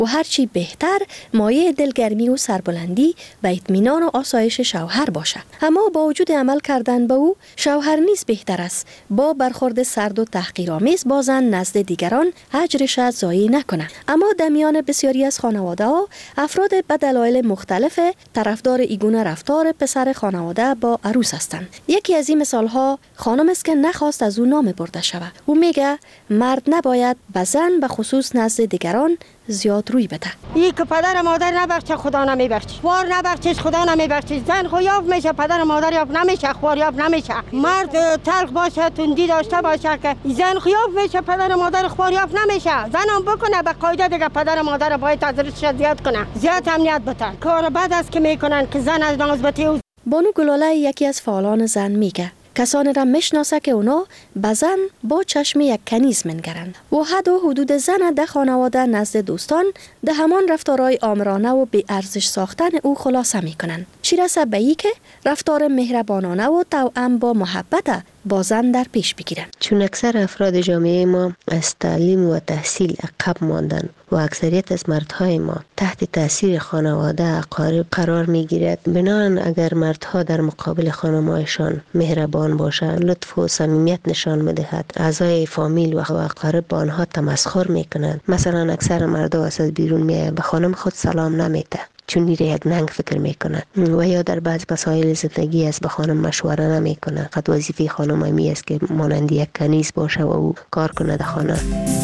و هرچی بهتر مایه دلگرمی و سربلندی و اطمینان و آسایش شوهر باشد. اما با وجود عمل کردن به او، شوهر نیز بهتر است با برخورد سرد و تحقیرآمیز با زن نزد دیگران اجرش را ضایع نکند. اما در میان بسیاری از خانواده ها، افراد به دلایل مختلف طرفدار ایگونه رفتار پسر خانواده با عروس هستند. یکی از این مثال ها خانم است که نخواست از او نام برده شود. او میگه مرد نباید به زن به خصوص نزد دیگران زیاد روی بده. این که پدر مادر نبخشه خدا نمیبخشه، خوار نبخشه خدا نمیبخشه. زن خو یاف میشه، پدر مادر یاف نمیشه، خوار یاف نمیشه. مرد تلخ باشه، تندی داشته باشه که زن خو یاف میشه، پدر مادر خوار یاف نمیشه. زن هم بکنه به قاعده دیگه پدر مادر باید ازش زیاد کنه، زیاد امنیت بده. کار بد است که میکنن که زن از نازبتی. بانو گلاله یکی از فعالان زن میگه کسانی را میشناسه که اونا به زن با چشم یک کنیز منگرند و حد و حدود زن در خانواده نزد دوستان در همان رفتارهای آمرانه و بی ارزش ساختن او خلاصه میکنند. چی رسه به ای که رفتار مهربانانه و توأم با محبت با زن در پیش بگیرن. چون اکثر افراد جامعه ما از تعلیم و تحصیل عقب ماندن و اکثریت از مردهای ما تحت تاثیر خانواده اقارب قرار میگیرد، بنابراین اگر مردها در مقابل خانمایشان مهربان باشند، لطف و صمیمیت نشان میدهد، اعضای فامیل و اقارب با آنها تمسخر میکنند. مثلا اکثر مردها از بیرون میآیند به خانم خود سلام نمیده چون نیره یک ننگ فکر میکنه و یا در بعض مسائل زندگی از به خانم مشوره نمیکنه. فقط وظیفه خانم همی است که مانند یک کنیز باشه و او کار کنه در خانه.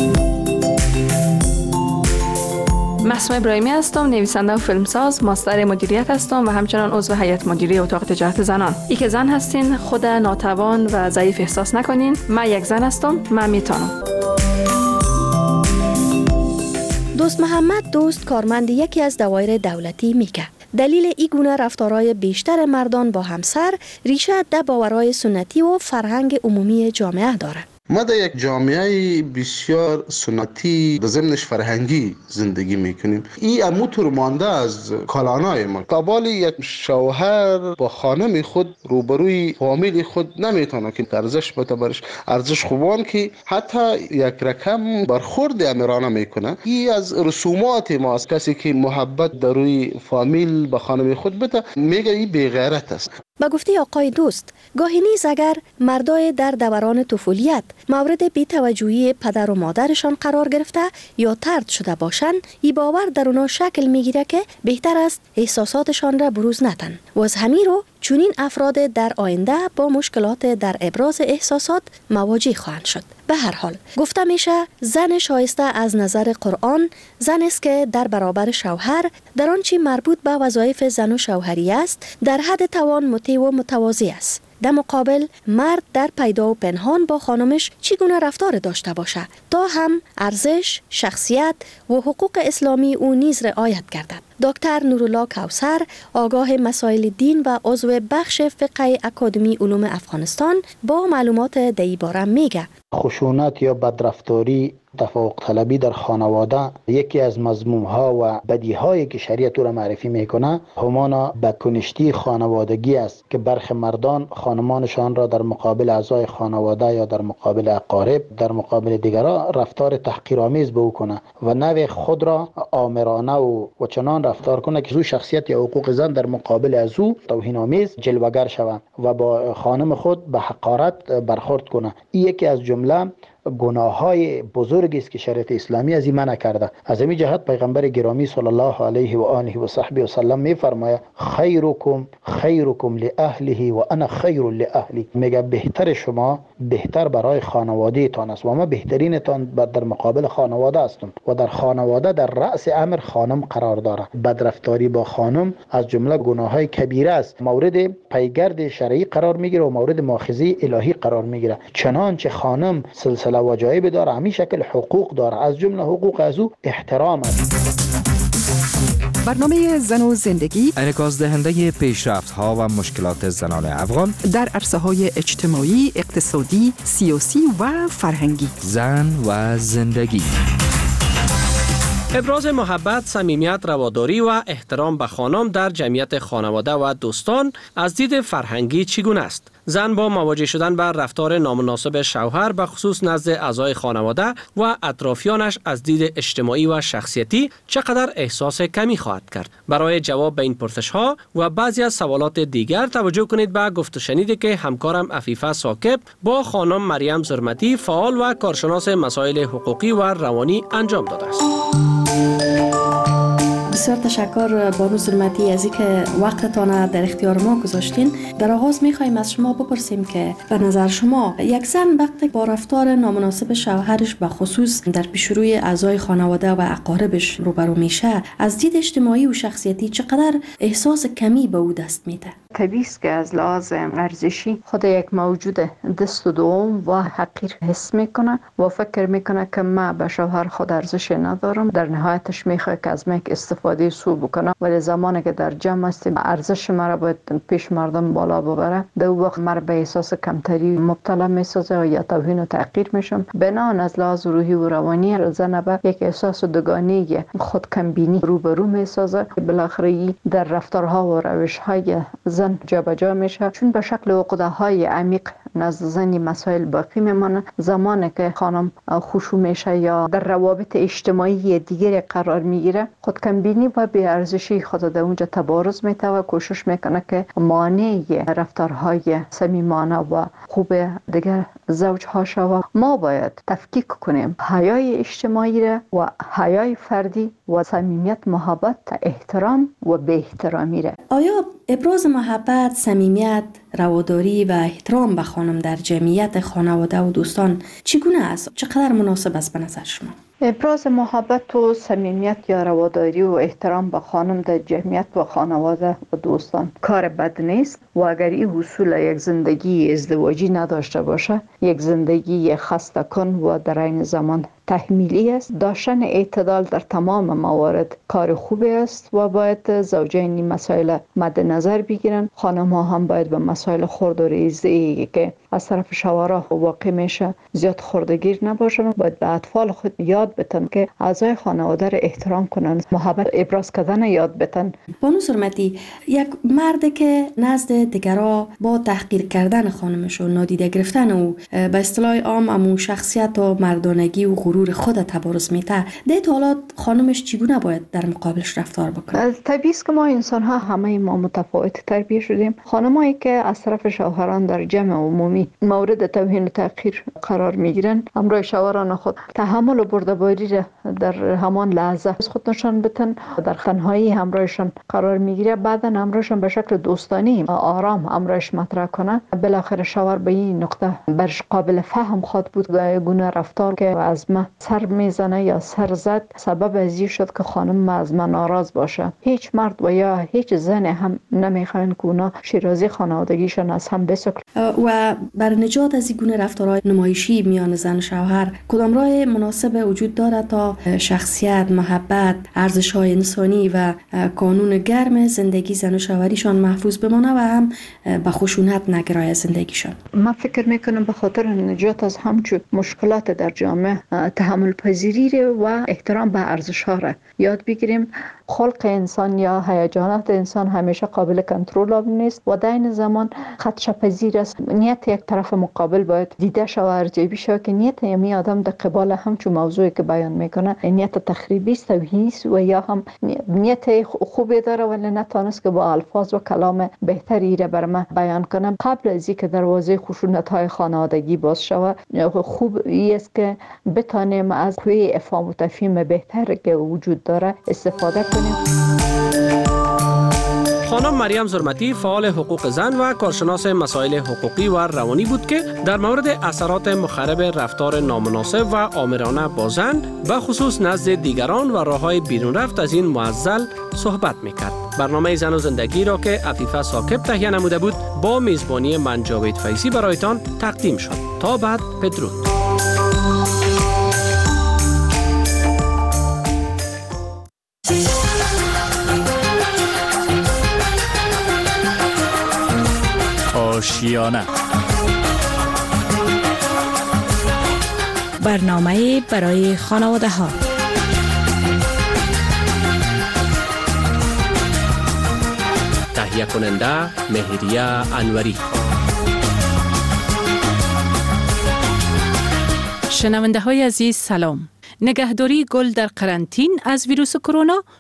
مسموع ابراهیمی هستم، نویسنده و فیلمساز، ماستر مدیریت هستم و همچنان عضو هیئت مدیره اتاق تجارت زنان. ای که زن هستین خود ناتوان و ضعیف احساس نکنین. من یک زن هستم، من میتونم. دوست محمد دوست کارمند یکی از دوایر دولتی میگه دلیل این گونه رفتارهای بیشتر مردان با همسر ریشه در باورهای سنتی و فرهنگ عمومی جامعه دارد. ما در یک جامعه بسیار سنتی و ضمنش فرهنگی زندگی میکنیم. این اموتور مانده از کلانای ما. قبال یک شوهر با خانم خود روبروی فامیل خود نمیتونه که ارزش بده برش، ارزش خوبان که حتی یک رقم برخورد امیرانه میکنه. این از رسومات ماست. کسی که محبت در روی فامیل به خانم خود بده میگه این بی‌غیرت است. با گفته آقای دوست، گاهی نیز اگر مردای در دوران طفولیت مورد بی‌توجهی پدر و مادرشان قرار گرفته یا طرد شده باشند، این باور در اونا شکل میگیره که بهتر است احساساتشان را بروز ندن و از همین رو چنین افراد در آینده با مشکلات در ابراز احساسات مواجه خواهند شد. به هر حال گفته میشه زن شایسته از نظر قرآن زن است که در برابر شوهر در آنچه مربوط به وظایف زن و شوهری است در حد توان مطیع و متواضع است. در مقابل مرد در پیدا و پنهان با خانمش چگونه رفتار داشته باشه تا هم ارزش، شخصیت و حقوق اسلامی او نیز رعایت گردد. دکتر نورالله کوثر، آگاه مسائل دین و عضو بخش فقه اکادمی علوم افغانستان، با معلومات در این باره میگه خشونت یا بدرفتاری، تفوق طلبی در خانواده یکی از مذموم‌ها و بدیهایی که شریعت او را معرفی میکنه همان بدکنشتی خانوادگی است که برخی مردان خانمانشان را در مقابل اعضای خانواده یا در مقابل اقارب، در مقابل دیگران رفتار تحقیرآمیز به او کنه و نوع خود را آمرانه و چنان رفتار کنه که او شخصیت یا حقوق زن در مقابل از او توهین‌آمیز جلوگر شود و با خانم خود به حقارت برخورد کنه. این یکی از جمله گناه‌های بزرگی است که شریعت اسلامی از این منع کرده. از این جهت پیغمبر گرامی صلی الله علیه و آله و صحبه و سلم می‌فرماید خیرکم لاهله و انا خیر لاهلی. میگه بهتر شما بهتر برای خانواده تان است و ما بهترین تان در مقابل خانواده هستم و در خانواده در رأس امر خانم قرار داره. بدرفتاری با خانم از جمله گناه‌های کبیره است، مورد پیگرد شرعی قرار میگیره و مورد مؤاخذه الهی قرار میگیره. چنانچه خانم سلسله واجب داره، همین شکل حقوق داره، از جمله حقوق از او احترام است. برنامه زن و زندگی انعکاس دهنده پیشرفت‌ها و مشکلات زنان افغان در عرصه‌های اجتماعی، اقتصادی، سیاسی و فرهنگی. زن و زندگی. ابراز محبت، صمیمیت، رواداری و احترام به خانم در جمعیت خانواده و دوستان از دید فرهنگی چگونه است؟ زن با مواجه شدن با رفتار نامناسب شوهر به خصوص نزد اعضای خانواده و اطرافیانش از دید اجتماعی و شخصیتی چقدر احساس کمی خواهد کرد؟ برای جواب به این پرسش‌ها و بعضی از سوالات دیگر توجه کنید به گفت و شنیدی که همکارم عفیفه ثاقب با خانم مریم زرمتی، فعال و کارشناس مسائل حقوقی و روانی انجام داده است. بسیار تشکر بانو ظلمتی از اینکه وقتتان در اختیار ما گذاشتین. در آغاز می‌خوایم از شما بپرسیم که به نظر شما یک زن وقتی با رفتار نامناسب شوهرش به خصوص در پیشروی اعضای خانواده و اقاربش روبرو میشه، از دید اجتماعی و شخصیتی چقدر احساس کمی به او دست میده؟ طبیعی است که از لحاظ ارزشی خود یک موجود دست و دوم و حقیر حس میکنه و فکر میکنه که من به شوهر خود ارزش ندارم. در نهایتش میخواد که از من استفاده سو بکنه، ولی زمانی که در جمع هستیم ارزش مرا باید پیش مردم بالا ببره، در وقت مرا به احساس کمتری مبتلا میسازه یا توهین و تحقیر میشم. بنابراین از لحاظ روحی و روانی زن به یک احساس دوگانگی خود کمبینی روبرو میسازه. بالاخره در رفتارها و روشهای زن جابجا میشه، چون به شکل عقده‌های عمیق نزد زنی مسائل باقی میمانه. زمانی که خانم خشوع میشه یا در روابط اجتماعی دیگری قرار میگیره، خود کمبینی و بی ارزشی خود در اونجا تبارز میته و کوشش میکنه که مانع رفتارهای صمیمانه و خوب دیگر زوجها شود. ما باید تفکیک کنیم حیای اجتماعی را و حیای فردی و صمیمیت، محبت، احترام و بی احترامی را. آیا ابراز محبت، صمیمیت، رواداری و احترام به خانم در جمعیت خانواده و دوستان چگونه است؟ چقدر مناسب است به نظر شما؟ ابراز محبت و صمیمیت یا رواداری و احترام به خانم در جمعیت و خانواده و دوستان کار بد نیست و اگر این حصول یک زندگی ازدواجی نداشته باشه، یک زندگی خسته کن و در این زمان تحمیلی است. داشتن اعتدال در تمام موارد کار خوبی است و باید زوجین مسائل مد نظر بگیرن. خانم ها هم باید به مسائل خرد و ریزی که از طرف شوهرها واقع میشه زیاد خردگیر نباشن. باید به اطفال خود یاد بتن که اعضای خانواده را احترام کنن، محبت ابراز کردن یاد بتن. بانو ظلمتی، یک مرد که نزد دیگرها با تحقیر کردن خانمش و نادیده گرفتن او به اصطلاح عام امو شخصیت و مردانگی و غرور خود تبارز میته، در حالات خانمش چگونه باید در مقابلش رفتار بکنه؟ طبیعی است که ما انسان ها همه ما متفاوت تربیت شدیم. خانمایی که از طرف شوهران در جمع عمومی مورد توهین و تحقیر قرار میگیرن، همراه شوهران خود تحمل و بردباری را در همان لحظه از خود نشان بدن، در تنهایی همراهشان قرار میگیره، بعدا همراهشان به شکل دوستانی آرام همراهش مطرح کنه. بالاخره شوهر به این نقطه برش قابل فهم خود بود گونه رفتار که از من سر میزنه یا سر زد سبب از این شد که خانم از من ناراض باشه. هیچ مرد و یا هیچ زن هم نمیخوان که اونا شیرازی خانوادگیشان از هم بسکل. و بر نجات از این گونه رفتارهای نمایشی میان زن و شوهر کدام راه مناسب وجود داره تا شخصیت، محبت، ارزش‌های انسانی و قانون گرم زندگی زن و شوهریشان محفوظ بمانه و هم به خشونت نگرای زندگیشان؟ من فکر میکنم به خاطر نجات از همچون مشکلات در جامعه تحمل پذیری و احترام به ارزش‌ها را یاد بگیریم. خلق انسان یا هیجانات انسان همیشه قابل کنترل نیست و در این زمان خدشه‌پذیر است. نیت یک طرف مقابل باید دیده شود و ارزیابی شود که نیت یمی آدم در قبال همچون موضوعی که بیان میکنه نیت تخریبی است، توهینی است و یا هم نیت خوبی داره ولی نتونست که با الفاظ و کلام بهتری را بر من بیان کنم. قبل از اینکه دروازه خشونت‌های خانوادگی باز شود، خوب است که بتانیم از قوه افهام و تفهیم بهتر که وجود داره استفاده کنیم. خانم مریم زرمتی، فعال حقوق زن و کارشناس مسائل حقوقی و روانی بود که در مورد اثرات مخرب رفتار نامناسب و آمرانه با زن به خصوص نزد دیگران و راههای بیرون رفت از این معضل صحبت میکرد. برنامه زن و زندگی را که عفیفه ثاقب تهیه نموده بود با میزبانی من جاوید فیضی برایتان تقدیم شد. تا بعد، بدرود. آشیانه، برنامه برای خانواده ها. تهیه کننده مهریه انوری. شنونده های عزیز سلام. نگهداری گل در قرنطین از ویروس کرونا